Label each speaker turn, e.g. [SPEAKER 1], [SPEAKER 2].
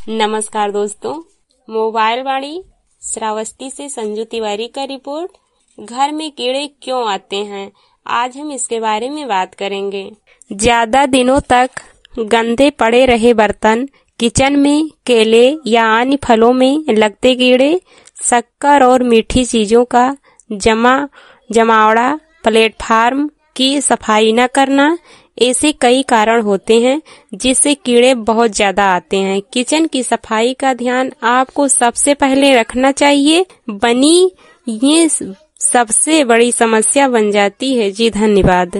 [SPEAKER 1] नमस्कार दोस्तों, मोबाइल वाणी श्रावस्ती से संजू तिवारी का रिपोर्ट। घर में कीड़े क्यों आते हैं, आज हम इसके बारे में बात करेंगे। ज्यादा दिनों तक गंदे पड़े रहे बर्तन, किचन में केले या अन्य फलों में लगते कीड़े, शक्कर और मीठी चीजों का जमावड़ा, प्लेटफार्म की सफाई न करना, ऐसे कई कारण होते हैं जिससे कीड़े बहुत ज्यादा आते हैं। किचन की सफाई का ध्यान आपको सबसे पहले रखना चाहिए, बनी ये सबसे बड़ी समस्या बन जाती है। जी धन्यवाद।